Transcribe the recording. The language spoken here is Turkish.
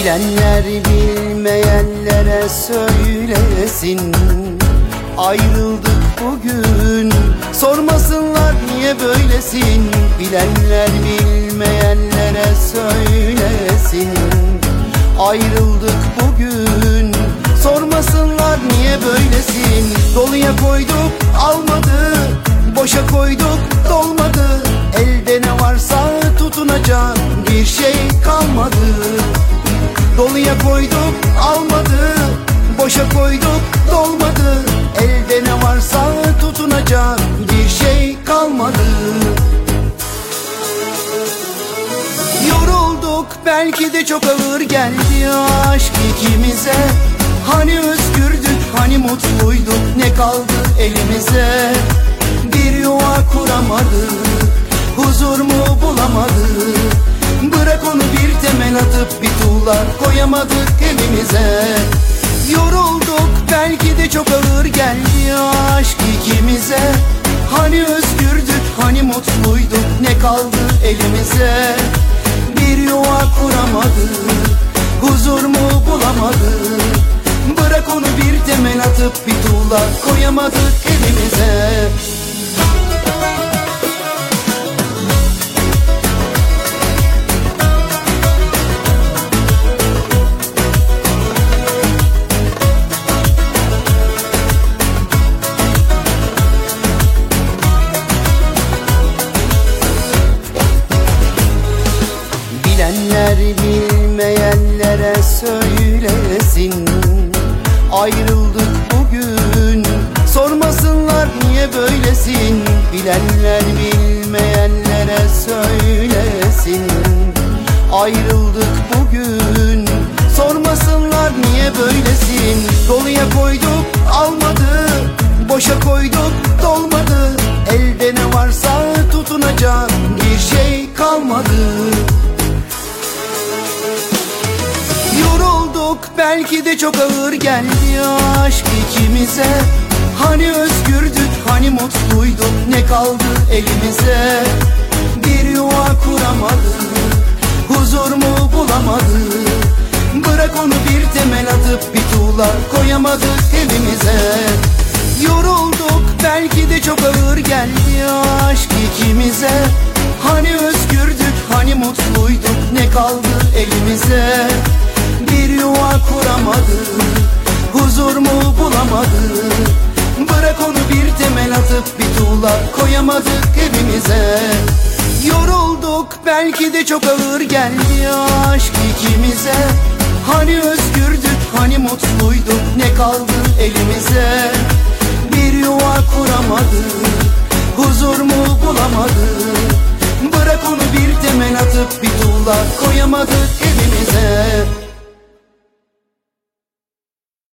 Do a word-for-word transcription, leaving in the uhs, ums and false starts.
Bilenler bilmeyenlere söylesin, ayrıldık bugün, sormasınlar niye böylesin. Bilenler bilmeyenlere söylesin, ayrıldık bugün, sormasınlar niye böylesin. Doluya koyduk almadı, boşa koyduk dolmadı, elde ne varsa tutunacak bir şey kalmadı. Doluya koyduk almadı, boşa koyduk dolmadı, elde ne varsa tutunacak bir şey kalmadı. Yorulduk, belki de çok ağır geldi aşk ikimize. Hani özgürdük, hani mutluyduk, ne kaldı elimize? Bir yuva kuramadık, huzur mu bulamadık? Bırak onu, bir temel atıp bir tuğla koyamadık evimize. Yorulduk, belki de çok ağır geldi aşk ikimize. Hani özgürdük, hani mutluyduk, ne kaldı elimize? Bir yuva kuramadık, huzur mu bulamadık? Bırak onu, bir temel atıp bir tuğla koyamadık evimize. Bilenler bilmeyenlere söylesin, ayrıldık bugün, sormasınlar niye böylesin. Bilenler bilmeyenlere söylesin, ayrıldık bugün, sormasınlar niye böylesin. Doluya koyduk almadı, boşa koyduk dolmadı, elde ne varsa tutunacak bir şey kalmadı. Yorulduk, belki de çok ağır geldi aşk ikimize. Hani özgürdük, hani mutluyduk, ne kaldı elimize? Bir yuva kuramadık, huzur mu bulamadık? Bırak onu, bir temel atıp bir tuğla koyamadık evimize. Yorulduk, belki de çok ağır geldi aşk ikimize. Hani özgürdük, hani mutluyduk, ne kaldı elimize? Bir yuva kuramadık, huzur mu bulamadık? Bırak onu, bir temel atıp bir tuğla koyamadık evimize. Yorulduk, belki de çok ağır geldi aşk ikimize. Hani özgürdük, hani mutluyduk, ne kaldı elimize? Bir yuva kuramadık, huzur mu bulamadık? Bırak onu, bir temel atıp bir tuğla koyamadık evimize.